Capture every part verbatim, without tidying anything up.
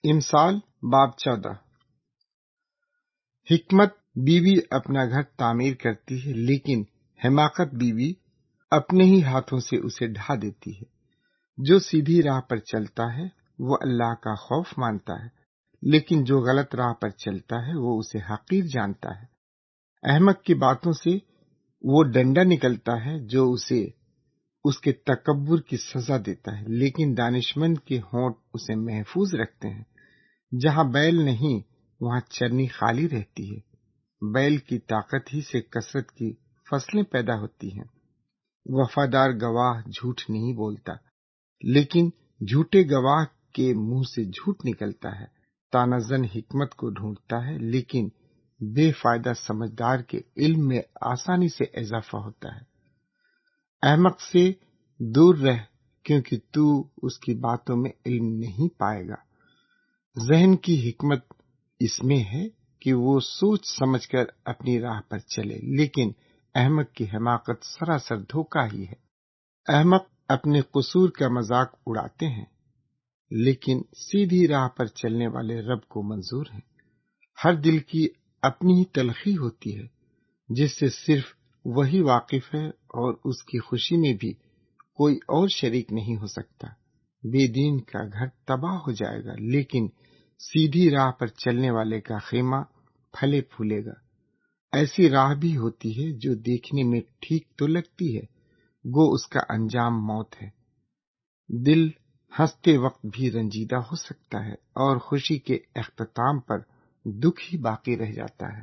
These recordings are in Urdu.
امثال باب چودہ۔ حکمت بیوی اپنا گھر تعمیر کرتی ہے، لیکن حماقت بیوی اپنے ہی ہاتھوں سے اسے ڈھا دیتی ہے۔ جو سیدھی راہ پر چلتا ہے وہ اللہ کا خوف مانتا ہے، لیکن جو غلط راہ پر چلتا ہے وہ اسے حقیر جانتا ہے۔ احمق کی باتوں سے وہ ڈنڈا نکلتا ہے جو اسے اس کے تکبر کی سزا دیتا ہے، لیکن دانشمند کے ہونٹ اسے محفوظ رکھتے ہیں۔ جہاں بیل نہیں وہاں چرنی خالی رہتی ہے۔ بیل کی طاقت ہی سے کثرت کی فصلیں پیدا ہوتی ہیں۔ وفادار گواہ جھوٹ نہیں بولتا، لیکن جھوٹے گواہ کے منہ سے جھوٹ نکلتا ہے۔ تانزن حکمت کو ڈھونڈتا ہے، لیکن بے فائدہ سمجھدار کے علم میں آسانی سے اضافہ ہوتا ہے۔ احمق سے دور رہ، کیونکہ تو اس کی باتوں میں علم نہیں پائے گا۔ ذہن کی حکمت اس میں ہے کہ وہ سوچ سمجھ کر اپنی راہ پر چلے، لیکن احمق کی حماقت سراسر دھوکہ ہی ہے۔ احمق اپنے قصور کا مذاق اڑاتے ہیں، لیکن سیدھی راہ پر چلنے والے رب کو منظور ہیں۔ ہر دل کی اپنی ہی تلخی ہوتی ہے، جس سے صرف وہی واقف ہے، اور اس کی خوشی میں بھی کوئی اور شریک نہیں ہو سکتا۔ بے دین کا گھر تباہ ہو جائے گا، لیکن سیدھی راہ پر چلنے والے کا خیمہ پھلے پھولے گا۔ ایسی راہ بھی ہوتی ہے جو دیکھنے میں ٹھیک تو لگتی ہے، گو اس کا انجام موت ہے۔ دل ہنستے وقت بھی رنجیدہ ہو سکتا ہے، اور خوشی کے اختتام پر دکھ ہی باقی رہ جاتا ہے۔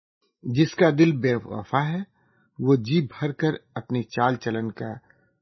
جس کا دل بے وفا ہے وہ جی بھر کر اپنی چال چلن کا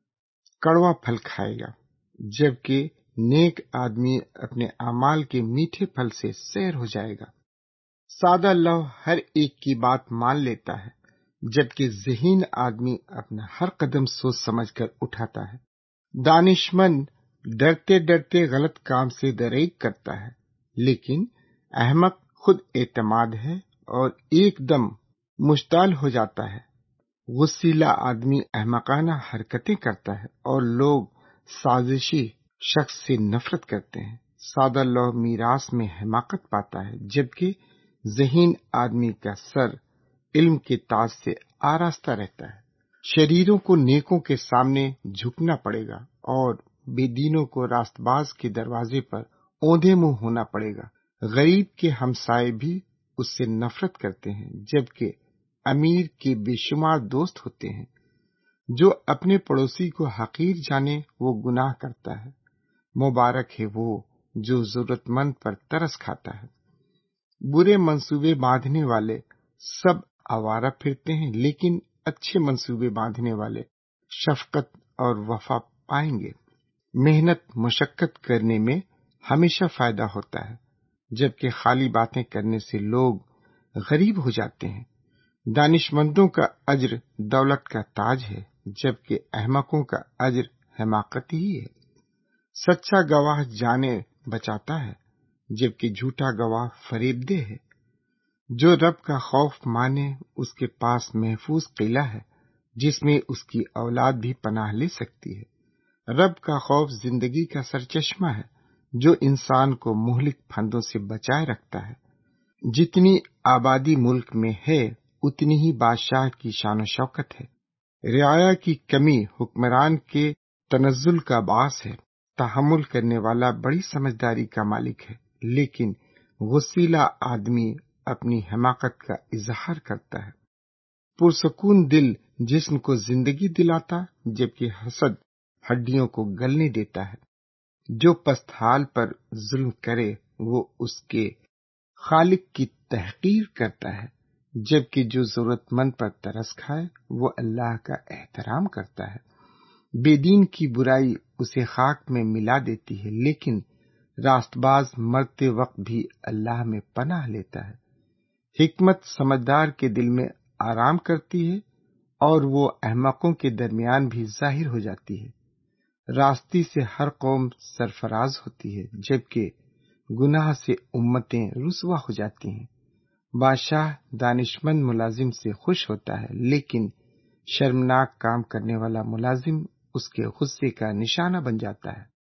کڑوا پھل کھائے گا، جبکہ نیک آدمی اپنے اعمال کے میٹھے پھل سے سیر ہو جائے گا۔ سادہ لوح ہر ایک کی بات مان لیتا ہے، جبکہ ذہین آدمی اپنا ہر قدم سوچ سمجھ کر اٹھاتا ہے۔ دانشمند ڈرتے ڈرتے غلط کام سے دریغ کرتا ہے، لیکن احمق خود اعتماد ہے اور ایک دم مشتعل ہو جاتا ہے۔ غصیلا آدمی احمقانہ حرکتیں کرتا ہے، اور لوگ سازشی شخص سے نفرت کرتے ہیں۔ سادہ لوح میراث میں حماقت پاتا ہے، جبکہ ذہین آدمی کا سر علم کے تاج سے آراستہ رہتا ہے۔ شریروں کو نیکوں کے سامنے جھکنا پڑے گا، اور بے دینوں کو راست باز کے دروازے پر اوندھے منہ ہونا پڑے گا۔ غریب کے ہمسائے بھی اس سے نفرت کرتے ہیں، جبکہ امیر کے بے شمار دوست ہوتے ہیں۔ جو اپنے پڑوسی کو حقیر جانے وہ گناہ کرتا ہے۔ مبارک ہے وہ جو ضرورت مند پر ترس کھاتا ہے۔ برے منصوبے باندھنے والے سب آوارہ پھرتے ہیں، لیکن اچھے منصوبے باندھنے والے شفقت اور وفا پائیں گے۔ محنت مشقت کرنے میں ہمیشہ فائدہ ہوتا ہے، جبکہ خالی باتیں کرنے سے لوگ غریب ہو جاتے ہیں۔ دانشمندوں کا اجر دولت کا تاج ہے، جبکہ احمقوں کا اجر حماقت ہی ہے۔ سچا گواہ جانیں بچاتا ہے، جبکہ جھوٹا گواہ فریب دہ ہے۔ جو رب کا خوف مانے اس کے پاس محفوظ قلعہ ہے، جس میں اس کی اولاد بھی پناہ لے سکتی ہے۔ رب کا خوف زندگی کا سرچشمہ ہے، جو انسان کو مہلک پھندوں سے بچائے رکھتا ہے۔ جتنی آبادی ملک میں ہے اتنی ہی بادشاہ کی شان و شوکت ہے۔ رعایا کی کمی حکمران کے تنزل کا باعث ہے۔ تحمل کرنے والا بڑی سمجھداری کا مالک ہے، لیکن غصیلا آدمی اپنی حماقت کا اظہار کرتا ہے۔ پرسکون دل جسم کو زندگی دلاتا، جبکہ حسد ہڈیوں کو گلنے دیتا ہے۔ جو پست حال پر ظلم کرے وہ اس کے خالق کی تحقیر کرتا ہے، جبکہ جو ضرورت مند پر ترس کھائے وہ اللہ کا احترام کرتا ہے۔ بے دین کی برائی اسے خاک میں ملا دیتی ہے، لیکن راست باز مرتے وقت بھی اللہ میں پناہ لیتا ہے۔ حکمت سمجھدار کے دل میں آرام کرتی ہے، اور وہ احمقوں کے درمیان بھی ظاہر ہو جاتی ہے۔ راستی سے ہر قوم سرفراز ہوتی ہے، جبکہ گناہ سے امتیں رسوا ہو جاتی ہیں۔ بادشاہ دانشمند ملازم سے خوش ہوتا ہے، لیکن شرمناک کام کرنے والا ملازم اس کے غصے کا نشانہ بن جاتا ہے۔